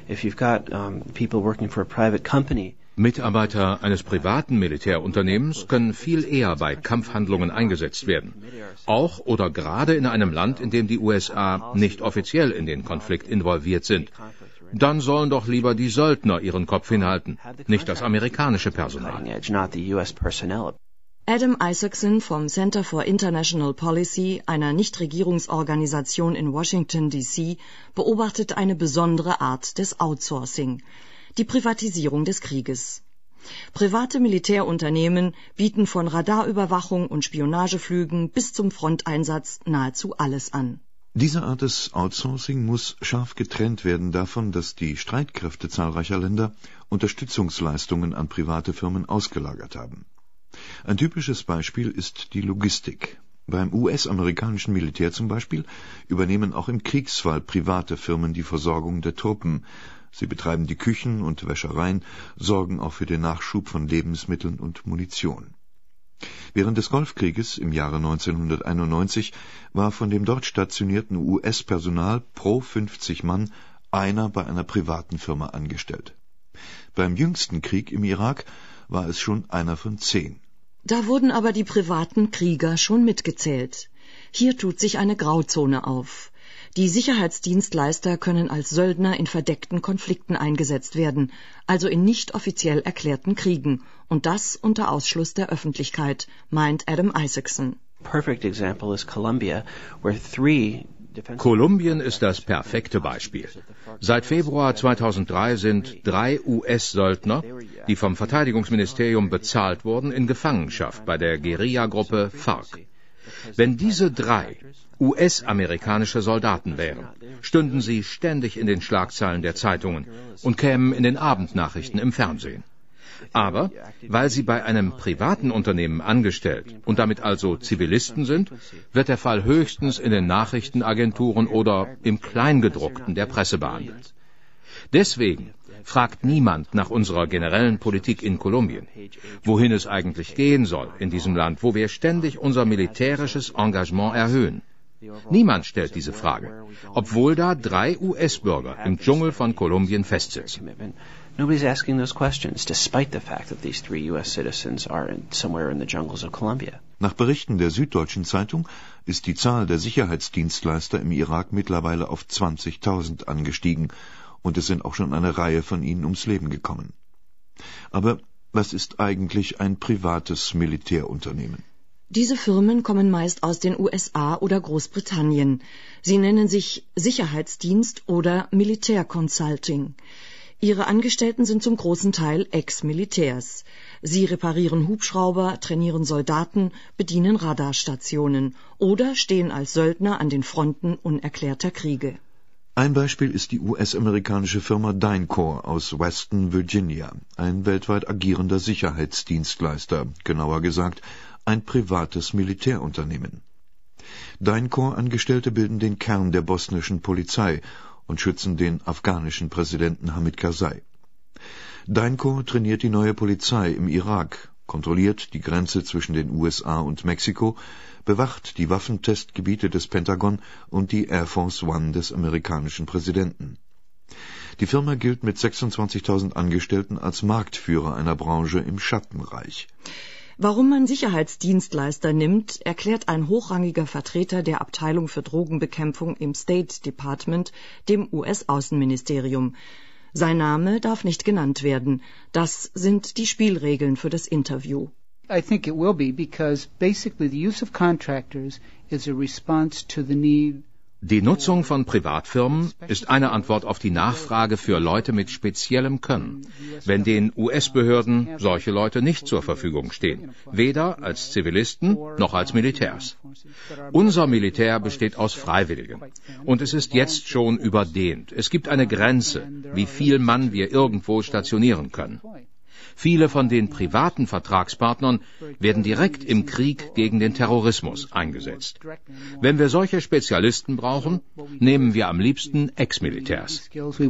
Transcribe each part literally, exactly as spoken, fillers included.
If you've got um, people working for a private company, Mitarbeiter eines privaten Militärunternehmens können viel eher bei Kampfhandlungen eingesetzt werden. Auch oder gerade in einem Land, in dem die U S A nicht offiziell in den Konflikt involviert sind. Dann sollen doch lieber die Söldner ihren Kopf hinhalten, nicht das amerikanische Personal. Adam Isaacson vom Center for International Policy, einer Nichtregierungsorganisation in Washington D C, beobachtet eine besondere Art des Outsourcing. Die Privatisierung des Krieges. Private Militärunternehmen bieten von Radarüberwachung und Spionageflügen bis zum Fronteinsatz nahezu alles an. Diese Art des Outsourcing muss scharf getrennt werden davon, dass die Streitkräfte zahlreicher Länder Unterstützungsleistungen an private Firmen ausgelagert haben. Ein typisches Beispiel ist die Logistik. Beim U S-amerikanischen Militär zum Beispiel übernehmen auch im Kriegsfall private Firmen die Versorgung der Truppen. Sie betreiben die Küchen und Wäschereien, sorgen auch für den Nachschub von Lebensmitteln und Munition. Während des Golfkrieges im Jahre neunzehnhunderteinundneunzig war von dem dort stationierten U S-Personal pro fünfzig Mann einer bei einer privaten Firma angestellt. Beim jüngsten Krieg im Irak war es schon einer von zehn. Da wurden aber die privaten Krieger schon mitgezählt. Hier tut sich eine Grauzone auf. Die Sicherheitsdienstleister können als Söldner in verdeckten Konflikten eingesetzt werden, also in nicht offiziell erklärten Kriegen, und das unter Ausschluss der Öffentlichkeit, meint Adam Isaacson. Perfect example is Colombia, where three Kolumbien ist das perfekte Beispiel. Seit Februar zweitausenddrei sind drei U S-Söldner, die vom Verteidigungsministerium bezahlt wurden, in Gefangenschaft bei der Guerilla-Gruppe FARC. Wenn diese drei U S-amerikanische Soldaten wären, stünden sie ständig in den Schlagzeilen der Zeitungen und kämen in den Abendnachrichten im Fernsehen. Aber weil sie bei einem privaten Unternehmen angestellt und damit also Zivilisten sind, wird der Fall höchstens in den Nachrichtenagenturen oder im Kleingedruckten der Presse behandelt. Deswegen fragt niemand nach unserer generellen Politik in Kolumbien, wohin es eigentlich gehen soll in diesem Land, wo wir ständig unser militärisches Engagement erhöhen. Niemand stellt diese Frage, obwohl da drei U S-Bürger im Dschungel von Kolumbien festsitzen. Nobody's asking those questions, despite the fact that these three U S citizens are in, somewhere in the jungles of Colombia. Nach Berichten der Süddeutschen Zeitung ist die Zahl der Sicherheitsdienstleister im Irak mittlerweile auf zwanzigtausend angestiegen und es sind auch schon eine Reihe von ihnen ums Leben gekommen. Aber was ist eigentlich ein privates Militärunternehmen? Diese Firmen kommen meist aus den U S A oder Großbritannien. Sie nennen sich Sicherheitsdienst oder Militärconsulting. Ihre Angestellten sind zum großen Teil Ex-Militärs. Sie reparieren Hubschrauber, trainieren Soldaten, bedienen Radarstationen oder stehen als Söldner an den Fronten unerklärter Kriege. Ein Beispiel ist die U S-amerikanische Firma DynCorp aus Weston, Virginia, ein weltweit agierender Sicherheitsdienstleister, genauer gesagt ein privates Militärunternehmen. DynCorp-Angestellte bilden den Kern der bosnischen Polizei und schützen den afghanischen Präsidenten Hamid Karzai. DynCorp trainiert die neue Polizei im Irak, kontrolliert die Grenze zwischen den U S A und Mexiko, bewacht die Waffentestgebiete des Pentagon und die Air Force One des amerikanischen Präsidenten. Die Firma gilt mit sechsundzwanzigtausend Angestellten als Marktführer einer Branche im Schattenreich. Warum man Sicherheitsdienstleister nimmt, erklärt ein hochrangiger Vertreter der Abteilung für Drogenbekämpfung im State Department, dem U S-Außenministerium. Sein Name darf nicht genannt werden. Das sind die Spielregeln für das Interview. I think it will be, because basically the use of contractors is a response to the need. Die Nutzung von Privatfirmen ist eine Antwort auf die Nachfrage für Leute mit speziellem Können, wenn den U S-Behörden solche Leute nicht zur Verfügung stehen, weder als Zivilisten noch als Militärs. Unser Militär besteht aus Freiwilligen und es ist jetzt schon überdehnt. Es gibt eine Grenze, wie viel Mann wir irgendwo stationieren können. Viele von den privaten Vertragspartnern werden direkt im Krieg gegen den Terrorismus eingesetzt. Wenn wir solche Spezialisten brauchen, nehmen wir am liebsten Ex-Militärs.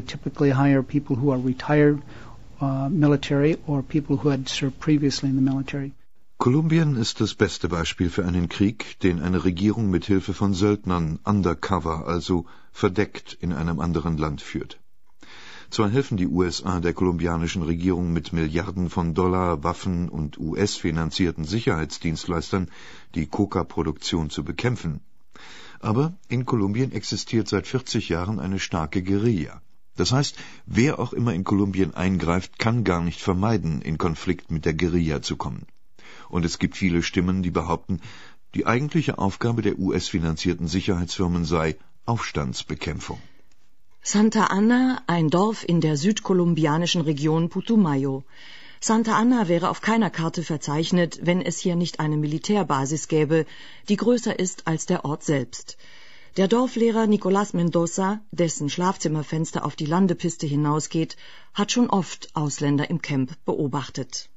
Kolumbien ist das beste Beispiel für einen Krieg, den eine Regierung mit Hilfe von Söldnern undercover, also verdeckt in einem anderen Land führt. Zwar helfen die U S A der kolumbianischen Regierung mit Milliarden von Dollar, Waffen und U S-finanzierten Sicherheitsdienstleistern, die Coca-Produktion zu bekämpfen. Aber in Kolumbien existiert seit vierzig Jahren eine starke Guerilla. Das heißt, wer auch immer in Kolumbien eingreift, kann gar nicht vermeiden, in Konflikt mit der Guerilla zu kommen. Und es gibt viele Stimmen, die behaupten, die eigentliche Aufgabe der U S-finanzierten Sicherheitsfirmen sei Aufstandsbekämpfung. Santa Ana, ein Dorf in der südkolumbianischen Region Putumayo. Santa Ana wäre auf keiner Karte verzeichnet, wenn es hier nicht eine Militärbasis gäbe, die größer ist als der Ort selbst. Der Dorflehrer Nicolás Mendoza, dessen Schlafzimmerfenster auf die Landepiste hinausgeht, hat schon oft Ausländer im Camp beobachtet.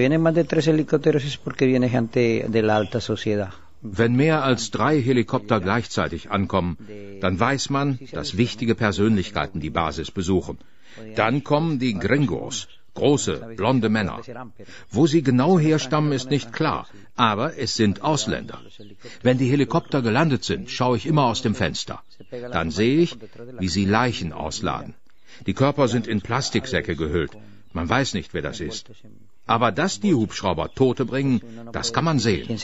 Wenn mehr als drei Helikopter gleichzeitig ankommen, dann weiß man, dass wichtige Persönlichkeiten die Basis besuchen. Dann kommen die Gringos, große, blonde Männer. Wo sie genau herstammen, ist nicht klar, aber es sind Ausländer. Wenn die Helikopter gelandet sind, schaue ich immer aus dem Fenster. Dann sehe ich, wie sie Leichen ausladen. Die Körper sind in Plastiksäcke gehüllt. Man weiß nicht, wer das ist. Aber dass die Hubschrauber Tote bringen, das kann man sehen.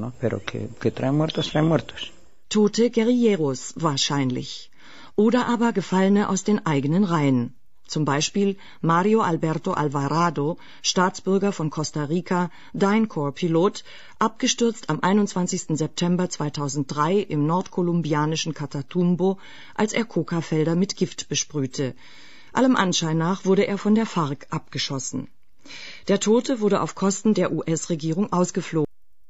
Tote Guerilleros wahrscheinlich. Oder aber Gefallene aus den eigenen Reihen. Zum Beispiel Mario Alberto Alvarado, Staatsbürger von Costa Rica, DynCorp-Pilot, abgestürzt am einundzwanzigsten September zweitausenddrei im nordkolumbianischen Catatumbo, als er Coca-Felder mit Gift besprühte. Allem Anschein nach wurde er von der FARC abgeschossen. Der Tote wurde auf Kosten der U S-Regierung ausgeflogen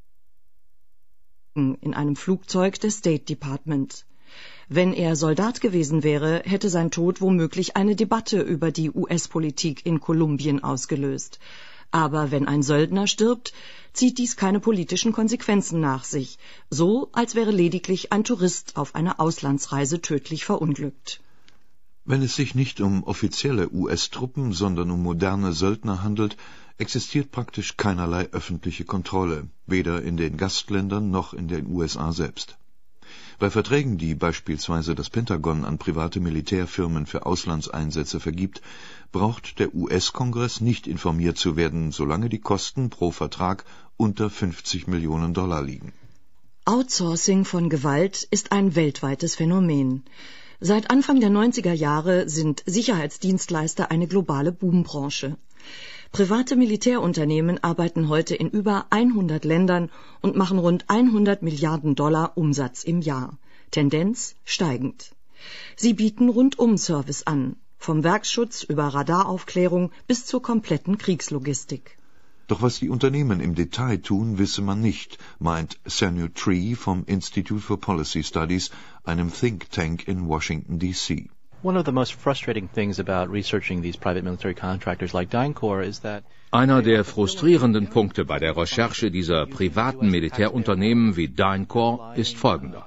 in einem Flugzeug des State Department. Wenn er Soldat gewesen wäre, hätte sein Tod womöglich eine Debatte über die U S-Politik in Kolumbien ausgelöst. Aber wenn ein Söldner stirbt, zieht dies keine politischen Konsequenzen nach sich, so als wäre lediglich ein Tourist auf einer Auslandsreise tödlich verunglückt. Wenn es sich nicht um offizielle U S-Truppen, sondern um moderne Söldner handelt, existiert praktisch keinerlei öffentliche Kontrolle, weder in den Gastländern noch in den U S A selbst. Bei Verträgen, die beispielsweise das Pentagon an private Militärfirmen für Auslandseinsätze vergibt, braucht der U S-Kongress nicht informiert zu werden, solange die Kosten pro Vertrag unter fünfzig Millionen Dollar liegen. Outsourcing von Gewalt ist ein weltweites Phänomen. Seit Anfang der neunziger Jahre sind Sicherheitsdienstleister eine globale Boombranche. Private Militärunternehmen arbeiten heute in über hundert Ländern und machen rund hundert Milliarden Dollar Umsatz im Jahr. Tendenz steigend. Sie bieten Rundum-Service an, vom Werksschutz über Radaraufklärung bis zur kompletten Kriegslogistik. Doch was die Unternehmen im Detail tun, wisse man nicht, meint Sanu Tree vom Institute for Policy Studies, einem Think Tank in Washington, D C One of the most frustrating things about researching these private military contractors like DynCorp is that Einer der frustrierenden Punkte bei der Recherche dieser privaten Militärunternehmen wie DynCorp ist folgender.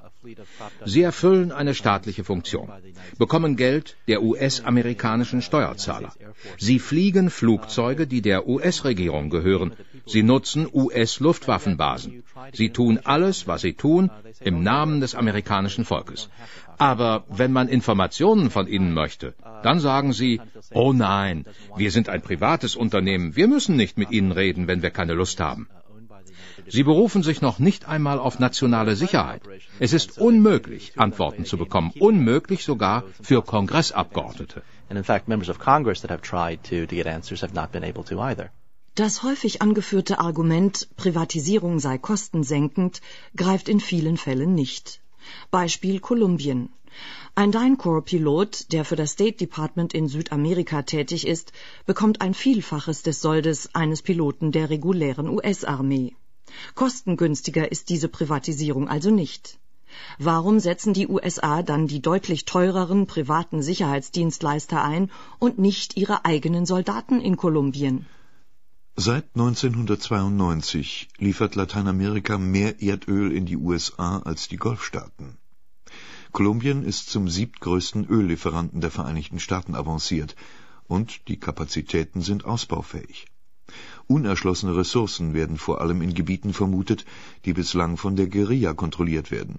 Sie erfüllen eine staatliche Funktion, bekommen Geld der U S-amerikanischen Steuerzahler. Sie fliegen Flugzeuge, die der U S-Regierung gehören. Sie nutzen U S-Luftwaffenbasen. Sie tun alles, was sie tun, im Namen des amerikanischen Volkes. Aber wenn man Informationen von ihnen möchte, dann sagen sie, oh nein, wir sind ein privates Unternehmen, wir müssen nicht mit ihnen reden, wenn wir keine Lust haben. Sie berufen sich noch nicht einmal auf nationale Sicherheit. Es ist unmöglich, Antworten zu bekommen, unmöglich sogar für Kongressabgeordnete. Das häufig angeführte Argument, Privatisierung sei kostensenkend, greift in vielen Fällen nicht. Beispiel Kolumbien. Ein DynCorp-Pilot, der für das State Department in Südamerika tätig ist, bekommt ein Vielfaches des Soldes eines Piloten der regulären U S-Armee. Kostengünstiger ist diese Privatisierung also nicht. Warum setzen die U S A dann die deutlich teureren privaten Sicherheitsdienstleister ein und nicht ihre eigenen Soldaten in Kolumbien? Seit neunzehnhundertzweiundneunzig liefert Lateinamerika mehr Erdöl in die U S A als die Golfstaaten. Kolumbien ist zum siebtgrößten Öllieferanten der Vereinigten Staaten avanciert und die Kapazitäten sind ausbaufähig. Unerschlossene Ressourcen werden vor allem in Gebieten vermutet, die bislang von der Guerilla kontrolliert werden.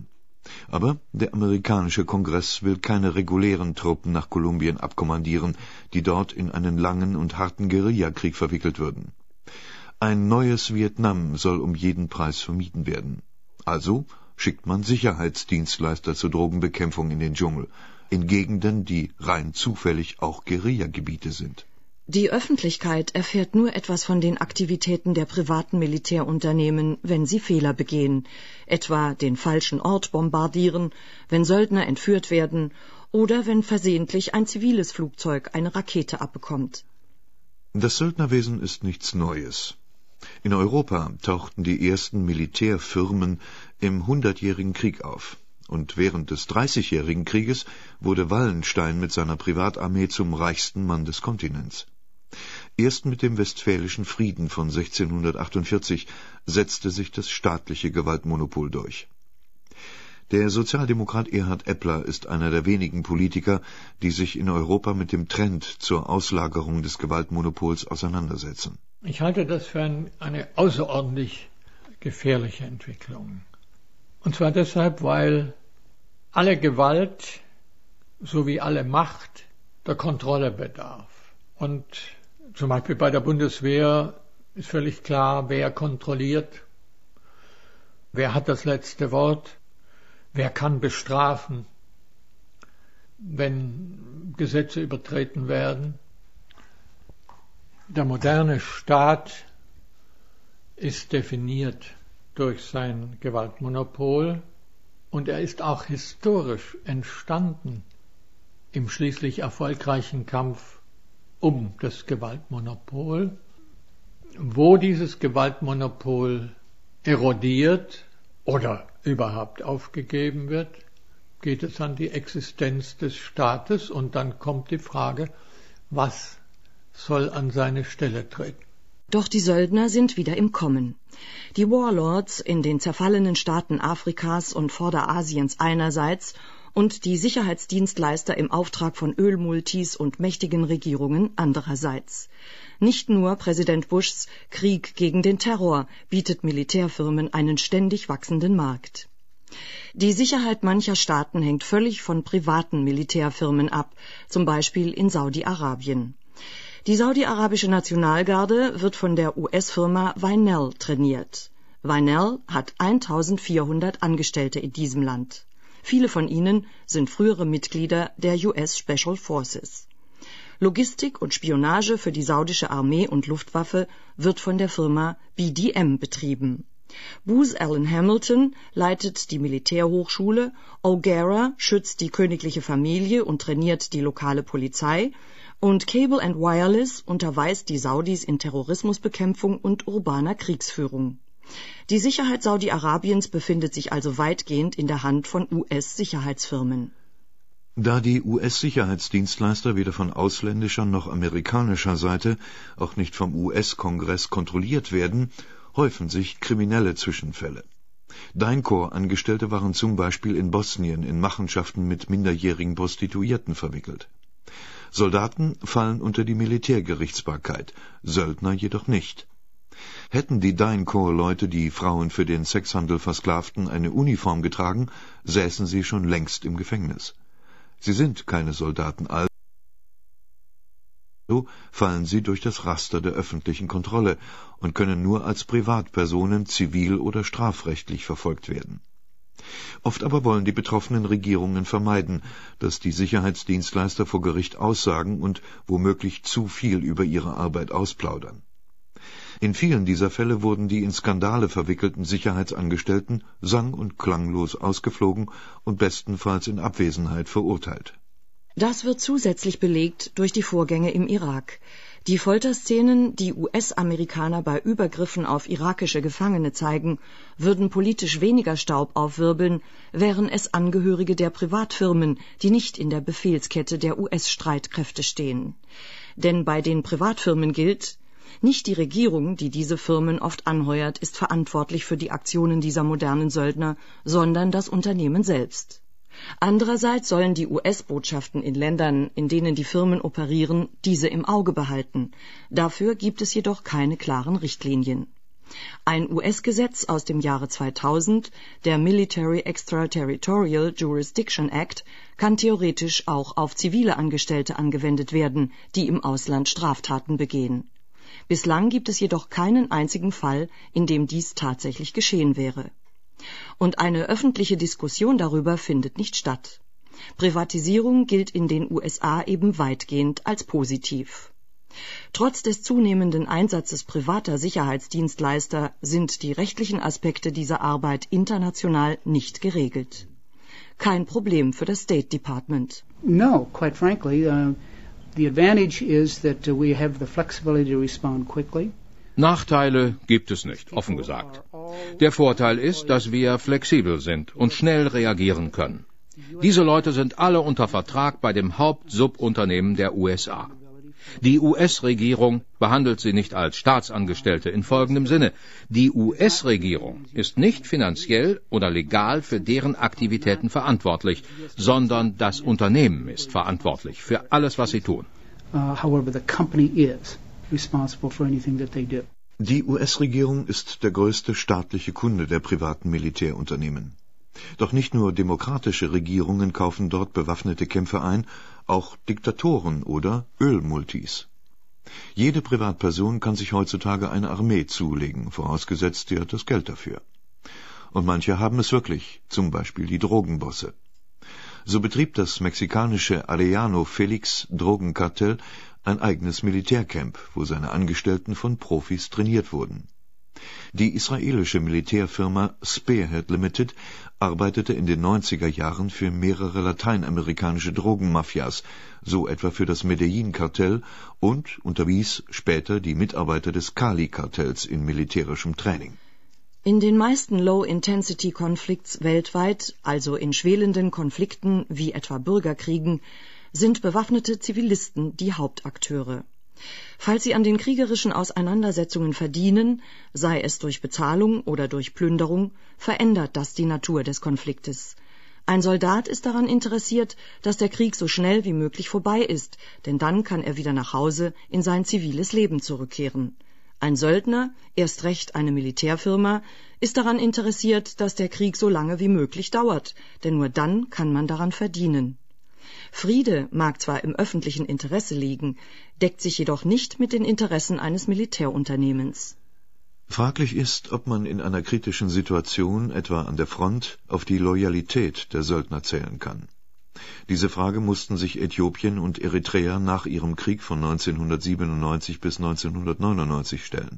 Aber der amerikanische Kongress will keine regulären Truppen nach Kolumbien abkommandieren, die dort in einen langen und harten Guerillakrieg verwickelt würden. Ein neues Vietnam soll um jeden Preis vermieden werden. Also schickt man Sicherheitsdienstleister zur Drogenbekämpfung in den Dschungel, in Gegenden, die rein zufällig auch Guerillagebiete sind. Die Öffentlichkeit erfährt nur etwas von den Aktivitäten der privaten Militärunternehmen, wenn sie Fehler begehen, etwa den falschen Ort bombardieren, wenn Söldner entführt werden oder wenn versehentlich ein ziviles Flugzeug eine Rakete abbekommt. Das Söldnerwesen ist nichts Neues. In Europa tauchten die ersten Militärfirmen im Hundertjährigen Krieg auf. Und während des Dreißigjährigen Krieges wurde Wallenstein mit seiner Privatarmee zum reichsten Mann des Kontinents. Erst mit dem Westfälischen Frieden von sechzehnhundertachtundvierzig setzte sich das staatliche Gewaltmonopol durch. Der Sozialdemokrat Erhard Eppler ist einer der wenigen Politiker, die sich in Europa mit dem Trend zur Auslagerung des Gewaltmonopols auseinandersetzen. Ich halte das für ein, eine außerordentlich gefährliche Entwicklung. Und zwar deshalb, weil alle Gewalt sowie alle Macht der Kontrolle bedarf. Und zum Beispiel bei der Bundeswehr ist völlig klar, wer kontrolliert, wer hat das letzte Wort, wer kann bestrafen, wenn Gesetze übertreten werden. Der moderne Staat ist definiert durch sein Gewaltmonopol und er ist auch historisch entstanden im schließlich erfolgreichen Kampf um das Gewaltmonopol. Wo dieses Gewaltmonopol erodiert oder überhaupt aufgegeben wird, geht es an die Existenz des Staates und dann kommt die Frage, was soll an seine Stelle treten. Doch die Söldner sind wieder im Kommen. Die Warlords in den zerfallenen Staaten Afrikas und Vorderasiens einerseits und die Sicherheitsdienstleister im Auftrag von Ölmultis und mächtigen Regierungen andererseits. Nicht nur Präsident Bushs Krieg gegen den Terror bietet Militärfirmen einen ständig wachsenden Markt. Die Sicherheit mancher Staaten hängt völlig von privaten Militärfirmen ab, zum Beispiel in Saudi-Arabien. Die saudi-arabische Nationalgarde wird von der U S-Firma Wynell trainiert. Wynell hat eintausendvierhundert Angestellte in diesem Land. Viele von ihnen sind frühere Mitglieder der U S Special Forces. Logistik und Spionage für die saudische Armee und Luftwaffe wird von der Firma B D M betrieben. Booz Allen Hamilton leitet die Militärhochschule, O'Gara schützt die königliche Familie und trainiert die lokale Polizei und Cable and Wireless unterweist die Saudis in Terrorismusbekämpfung und urbaner Kriegsführung. Die Sicherheit Saudi-Arabiens befindet sich also weitgehend in der Hand von U S-Sicherheitsfirmen. Da die U S-Sicherheitsdienstleister weder von ausländischer noch amerikanischer Seite, auch nicht vom U S-Kongress kontrolliert werden, häufen sich kriminelle Zwischenfälle. DynCorp-Angestellte waren zum Beispiel in Bosnien in Machenschaften mit minderjährigen Prostituierten verwickelt. Soldaten fallen unter die Militärgerichtsbarkeit, Söldner jedoch nicht. Hätten die DynCorp-Leute, die Frauen für den Sexhandel versklavten, eine Uniform getragen, säßen sie schon längst im Gefängnis. Sie sind keine Soldaten, also fallen sie durch das Raster der öffentlichen Kontrolle und können nur als Privatpersonen zivil- oder strafrechtlich verfolgt werden. Oft aber wollen die betroffenen Regierungen vermeiden, dass die Sicherheitsdienstleister vor Gericht aussagen und womöglich zu viel über ihre Arbeit ausplaudern. In vielen dieser Fälle wurden die in Skandale verwickelten Sicherheitsangestellten sang- und klanglos ausgeflogen und bestenfalls in Abwesenheit verurteilt. Das wird zusätzlich belegt durch die Vorgänge im Irak. Die Folterszenen, die U S-Amerikaner bei Übergriffen auf irakische Gefangene zeigen, würden politisch weniger Staub aufwirbeln, wären es Angehörige der Privatfirmen, die nicht in der Befehlskette der U S-Streitkräfte stehen. Denn bei den Privatfirmen gilt, nicht die Regierung, die diese Firmen oft anheuert, ist verantwortlich für die Aktionen dieser modernen Söldner, sondern das Unternehmen selbst. Andererseits sollen die U S-Botschaften in Ländern, in denen die Firmen operieren, diese im Auge behalten. Dafür gibt es jedoch keine klaren Richtlinien. Ein U S-Gesetz aus dem Jahre zweitausend, der Military Extraterritorial Jurisdiction Act, kann theoretisch auch auf zivile Angestellte angewendet werden, die im Ausland Straftaten begehen. Bislang gibt es jedoch keinen einzigen Fall, in dem dies tatsächlich geschehen wäre. Und eine öffentliche Diskussion darüber findet nicht statt. Privatisierung gilt in den U S A eben weitgehend als positiv. Trotz des zunehmenden Einsatzes privater Sicherheitsdienstleister sind die rechtlichen Aspekte dieser Arbeit international nicht geregelt. Kein Problem für das State Department. No, quite frankly, uh, the advantage is that uh, we have the flexibility to respond quickly. Nachteile gibt es nicht, offen gesagt. Der Vorteil ist, dass wir flexibel sind und schnell reagieren können. Diese Leute sind alle unter Vertrag bei dem Hauptsubunternehmen der U S A. Die U S-Regierung behandelt sie nicht als Staatsangestellte in folgendem Sinne. Die U S-Regierung ist nicht finanziell oder legal für deren Aktivitäten verantwortlich, sondern das Unternehmen ist verantwortlich für alles, was sie tun. Uh, however, the company is responsible for anything that they do. Die U S-Regierung ist der größte staatliche Kunde der privaten Militärunternehmen. Doch nicht nur demokratische Regierungen kaufen dort bewaffnete Kämpfer ein, auch Diktatoren oder Ölmultis. Jede Privatperson kann sich heutzutage eine Armee zulegen, vorausgesetzt, sie hat das Geld dafür. Und manche haben es wirklich, zum Beispiel die Drogenbosse. So betrieb das mexikanische Arellano Felix Drogenkartell ein eigenes Militärcamp, wo seine Angestellten von Profis trainiert wurden. Die israelische Militärfirma Spearhead Limited arbeitete in den neunziger Jahren für mehrere lateinamerikanische Drogenmafias, so etwa für das Medellin-Kartell, und unterwies später die Mitarbeiter des Cali-Kartells in militärischem Training. In den meisten Low-Intensity-Konflikts weltweit, also in schwelenden Konflikten wie etwa Bürgerkriegen, sind bewaffnete Zivilisten die Hauptakteure. Falls sie an den kriegerischen Auseinandersetzungen verdienen, sei es durch Bezahlung oder durch Plünderung, verändert das die Natur des Konfliktes. Ein Soldat ist daran interessiert, dass der Krieg so schnell wie möglich vorbei ist, denn dann kann er wieder nach Hause in sein ziviles Leben zurückkehren. Ein Söldner, erst recht eine Militärfirma, ist daran interessiert, dass der Krieg so lange wie möglich dauert, denn nur dann kann man daran verdienen. Friede mag zwar im öffentlichen Interesse liegen, deckt sich jedoch nicht mit den Interessen eines Militärunternehmens. Fraglich ist, ob man in einer kritischen Situation, etwa an der Front, auf die Loyalität der Söldner zählen kann. Diese Frage mussten sich Äthiopien und Eritrea nach ihrem Krieg von neunzehnhundertsiebenundneunzig bis neunzehnhundertneunundneunzig stellen.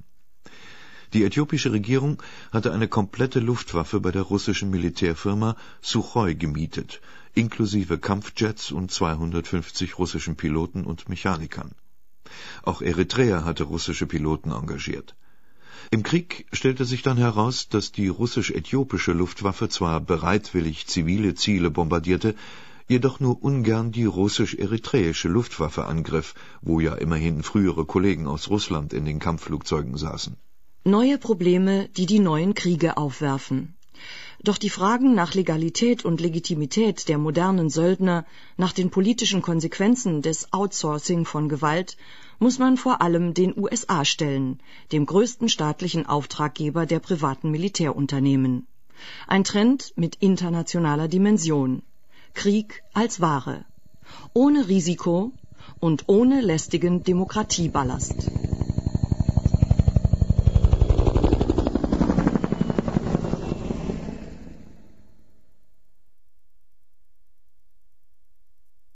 Die äthiopische Regierung hatte eine komplette Luftwaffe bei der russischen Militärfirma Suchoi gemietet, inklusive Kampfjets und zweihundertfünfzig russischen Piloten und Mechanikern. Auch Eritrea hatte russische Piloten engagiert. Im Krieg stellte sich dann heraus, dass die russisch-äthiopische Luftwaffe zwar bereitwillig zivile Ziele bombardierte, jedoch nur ungern die russisch-eritreische Luftwaffe angriff, wo ja immerhin frühere Kollegen aus Russland in den Kampfflugzeugen saßen. Neue Probleme, die die neuen Kriege aufwerfen. Doch die Fragen nach Legalität und Legitimität der modernen Söldner, nach den politischen Konsequenzen des Outsourcing von Gewalt, muss man vor allem den U S A stellen, dem größten staatlichen Auftraggeber der privaten Militärunternehmen. Ein Trend mit internationaler Dimension. Krieg als Ware. Ohne Risiko und ohne lästigen Demokratieballast.